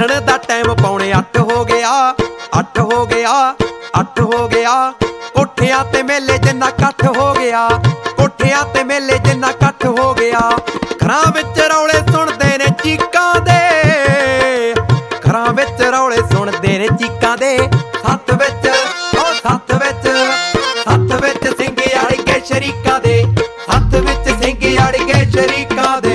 ਉੱਠਣ ਦਾ ਟਾਈਮ ਪੌਣੇ 8 ਹੋ ਗਿਆ, 8 ਹੋ ਗਿਆ, 8 ਹੋ ਗਿਆ। ਕੋਠਿਆਂ ਤੇ ਮੇਲੇ ਜਿੰਨਾ ਇਕੱਠ ਹੋ ਗਿਆ, ਕੋਠਿਆਂ ਤੇ ਮੇਲੇ ਜਿੰਨਾ ਇਕੱਠ ਹੋ ਗਿਆ। ਘਰਾਂ ਵਿੱਚ ਰੌਲੇ ਸੁਣਦੇ ਨੇ ਚੀਕਾਂ ਦੇ, ਘਰਾਂ ਵਿੱਚ ਰੌਲੇ ਸੁਣਦੇ ਨੇ ਚੀਕਾਂ ਦੇ। ਸੱਥ ਵਿੱਚ ਉਹ ਸੱਥ ਵਿੱਚ, ਸੱਥ ਵਿੱਚ ਸਿੰਘ ਅੜ ਗਏ ਸ਼ਰੀਕਾਂ ਦੇ, ਸੱਥ ਵਿੱਚ ਸਿੰਘ ਅੜ ਗਏ ਸ਼ਰੀਕਾਂ ਦੇ।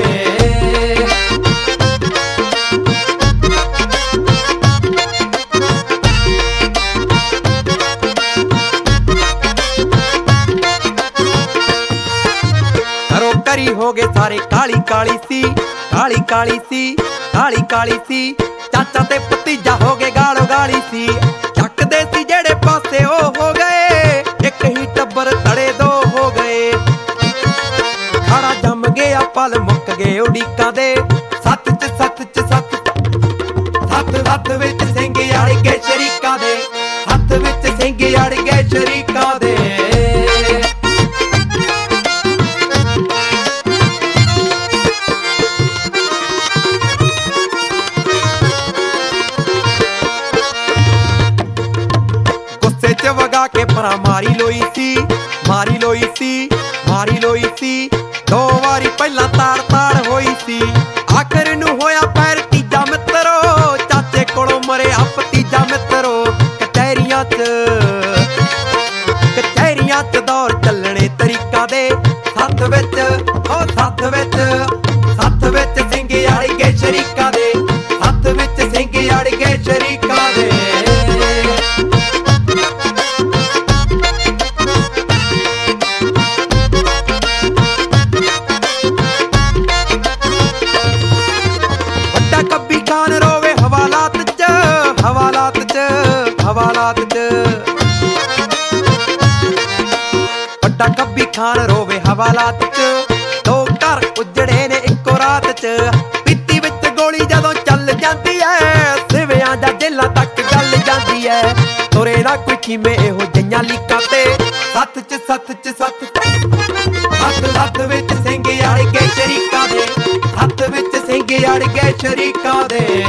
ਕਰੀ ਹੋ ਗਏ ਸਾਰੇ ਕਾਲੀ ਕਾਲੀ ਸੀ, ਕਾਲੀ ਕਾਲੀ ਸੀ, ਕਾਲੀ ਕਾਲੀ ਸੀ। ਚਾਚਾ ਤੇ ਭਤੀਜਾ ਹੋ ਗਏ ਗਾਲੋ ਗਾਲੀ ਸੀ, ਚੱਕਦੇ ਸੀ ਜਿਹੜੇ ਪਾਸੇ ਉਹ ਹੋ ਗਏ। ਇੱਕ ਹੀ ਟੱਬਰ ਤੜੇ ਦੋ ਹੋ ਗਏ, ਖਾੜਾ ਜੰਮ ਗਿਆ ਪਲ ਮੁੱਕ ਗਏ ਉਡੀਕਾਂ ਦੇ। ਸੱਤ ਚ ਸੱਤ ਚ ਸੱਤ, ਸੱਤ ਸੱਤ ਵਿੱਚ ਸਿੰਘ ਅੜ ਗਏ ਸ਼ਰੀਕਾਂ ਦੇ, ਸੱਤ ਵਿੱਚ ਸਿੰਘ ਅੜ ਗਏ ਸ਼ਰੀਕਾਂ ਦੇ। ਚ ਵਗਾ ਕੇ ਪਰਾਂ ਮਾਰੀ ਲੋਈ ਸੀ, ਮਾਰੀ ਲੋਈ ਸੀ, ਮਾਰੀ ਲੋਈ ਸੀ। 2 ਵਾਰੀ ਪਹਿਲਾਂ ਤਾੜ ਤਾੜ ਹੋਈ ਸੀ, ਆਖਰ ਨੂੰ ਹੋਇਆ ਪੈਰ ਤੀਜਾ ਮਿੱਤਰੋ। ਚਾਚੇ ਕੋਲੋਂ ਮਰਿਆ ਭਤੀਜਾ ਮਿੱਤਰੋ। ਕਚਹਿਰੀਆਂ ਚ ਦੌਰ ਚੱਲਣੇ ਤਰੀਕਾਂ ਦੇ। ਸੱਥ ਵਿੱਚ ਉਹ ਸੱਥ ਵਿੱਚ, ਸੱਥ ਵਿੱਚ ਸਿੰਘ ਅੜ ਗਏ ਸ਼ਰੀਕਾਂ ਦੇ, ਸੱਥ ਵਿੱਚ ਸਿੰਘ ਅੜ ਗਏ ਸ਼ਰੀਕਾਂ ਦੇ। ਕੱਬੀ ਖਾਨ ਰੋਵੇ ਹਵਾਲਾਤ ਚ, ਹਵਾਲਾਤ ਚ, ਹਵਾਲਾਤ ਚ। ਵੱਡਾ ਕੱਬੀ ਖਾਨ ਰੋਵੇ ਹਵਾਲਾਤ ਚ। 2 ਘਰ ਉਜੜੇ ਨੇ ਇੱਕੋ ਰਾਤ ਚ। ਪੀਤੀ ਵਿੱਚ ਗੋਲੀ ਜਦੋਂ ਚੱਲ ਜਾਂਦੀ ਐ, ਸਿਵਿਆਂ ਜਾਂ ਜੇਲਾਂ ਤੱਕ ਗੱਲ ਜਾਂਦੀ ਐ। ਤੁਰੇ ਨਾ ਕੋਈ ਕਿਵੇਂ ਇਹੋ ਜਿਹੀਆਂ ਲੀਕਾਂ ਤੇ। ਸੱਥ ਚ ਸੱਥ ਚ ਸੱਥ, ਸੱਥ ਸੱਥ ਵਿੱਚ ਸਿੰਘ ਅੜ ਗਏ ਸ਼ਰੀਕਾਂ ਦੇ, ਸੱਥ ਵਿੱਚ ਸਿੰਘ ਅੜ ਗਏ ਸ਼ਰੀਕਾਂ ਦੇ।